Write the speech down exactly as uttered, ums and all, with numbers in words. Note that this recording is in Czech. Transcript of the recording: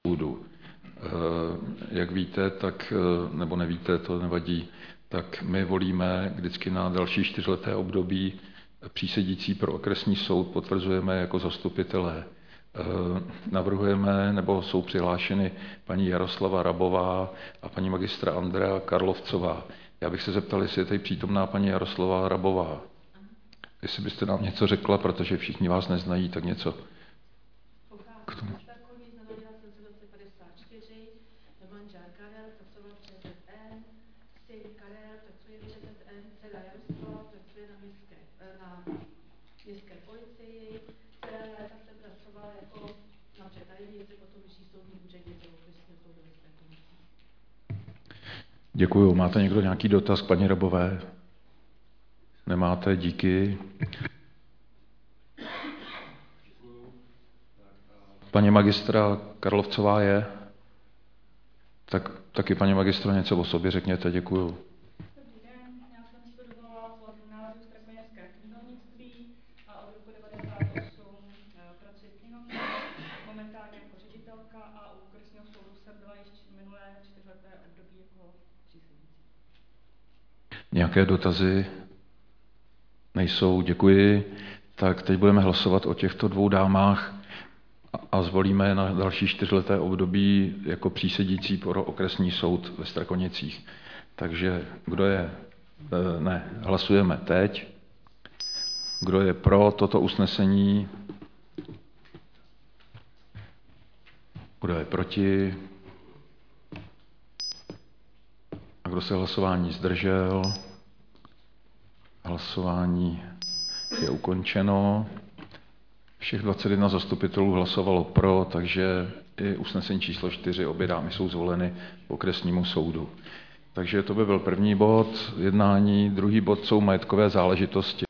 soudu. Jak víte, tak, nebo nevíte, to nevadí, tak my volíme vždycky na další čtyřleté období přísedící pro okresní soud, potvrzujeme jako zastupitelé. Navrhujeme, nebo jsou přihlášeny paní Jaroslava Rabová a paní magistra Andrea Karlovcová. Já bych se zeptal, jestli je tady přítomná paní Jaroslava Rabová. Jestli byste nám něco řekla, protože všichni vás neznají, tak něco k tomu. Děkuju. Máte někdo nějaký dotaz k paní Rabové? Nemáte? Díky. Paní magistra Karlovcová je? Tak taky paní magistra něco o sobě řekněte. Děkuju. Dobrý den, já jsem studovala v Národní strakoněřské knihovnictví a od roku devadesát osm pracuji v knihovně, momentálně jako ředitelka a u okresního soudu jsem byla již minulé čtyřleté období jako přísedící. Nějaké dotazy? Nejsou, děkuji. Tak teď budeme hlasovat o těchto dvou dámách a zvolíme na další čtyřleté období jako přísedící pro okresní soud ve Strakonicích. Takže kdo je, ne, hlasujeme teď. Kdo je pro toto usnesení? Kdo je proti? A kdo se hlasování zdržel? Hlasování je ukončeno. Všech dvacet jedna zastupitelů hlasovalo pro, takže i usnesení číslo čtyři, obě dámy jsou zvoleny k okresnímu soudu. Takže to by byl první bod jednání. Druhý bod jsou majetkové záležitosti.